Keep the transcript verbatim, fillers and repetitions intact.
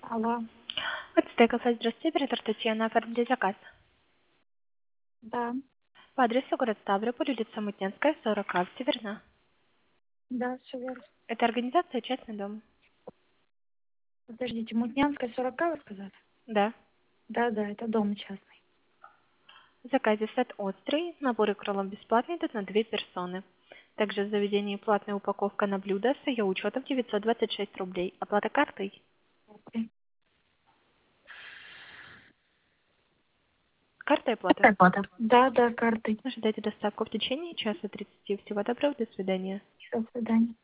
Алло. Подстека, здравствуйте, оператор Татьяна, оформите заказ. Да, По адресу город Ставрополь, улица Мутненская, сорок А, верно? да, все верно. Это организация «Частный дом». Подождите, Мутнянская, сорок, вы сказали? Да. Да, да, это дом частный. В заказе сет острый, наборы крылом бесплатные, идут на две персоны. Также в заведении платная упаковка на блюдо с ее учетом девятьсот двадцать шесть рублей. Оплата картой? Окей. Картой оплата? Какая оплата? Да, да, картой. Ожидайте доставку в течение часа тридцати. Всего доброго, до свидания. До свидания.